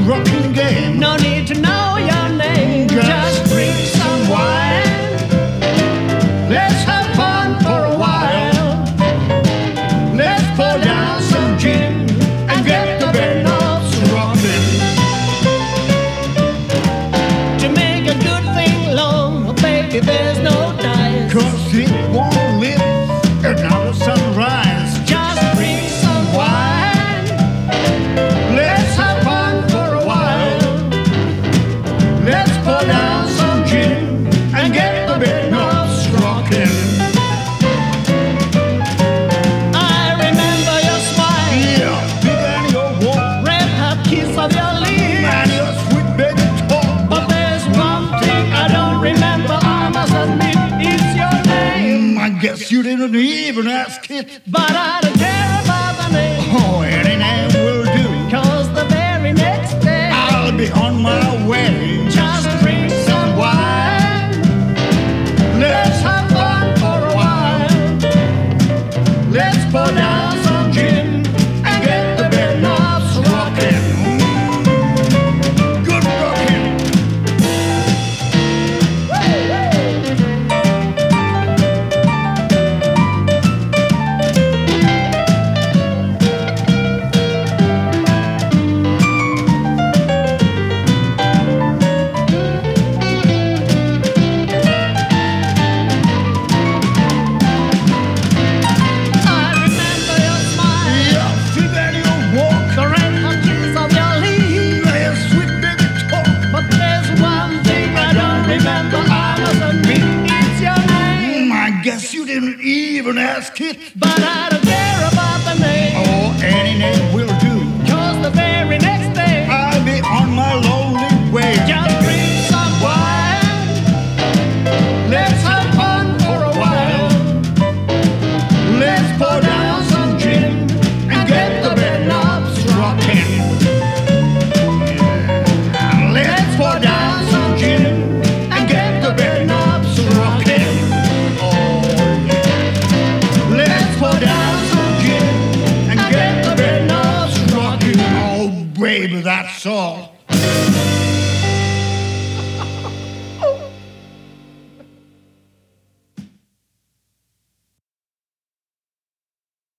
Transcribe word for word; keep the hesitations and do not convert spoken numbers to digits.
rocking game. No need to know your name. Just Just drink some wine. Let's have fun for a while. Let's pour down some gin and get the bed knobs rocking. To make a good thing long, oh baby, there's no dice. Cause it won't live another sunrise. Just drink some wine. Let's have fun for a while. Let's pour down some gin and get the bed knobs rocking. I remember your smile, Yeah, big and your walk, red hot kiss of your lips. and your sweet baby talk. But there's one thing I don't remember, I must admit, it's your name. Mm, I guess you didn't even ask it. But I don't care about the name, Oh, any name will do. cause the very next day, I'll be on my way. just drink some wine. Let's have fun for a while. Let's pour down some gin and get the bed knobs rocking. Good rocking. I remember your smile, Yeah, big and your walk, the red hot kiss of your lips. and your sweet baby talk. But there's one thing I don't remember, I must admit, it's your name. Mm, I guess you didn't even ask it. But I don't care about the name, Oh, any name will do. cause the very next day, I'll be on my lonely way. just drink some wine. Let's have fun for a while. Let's pour down some gin and get the bed knobs rocking. Yeah. Let's pour down some gin and get the bed knobs rocking. Oh, yeah. Let's pour down some gin and get the bed knobs rocking. Oh, baby, that's all.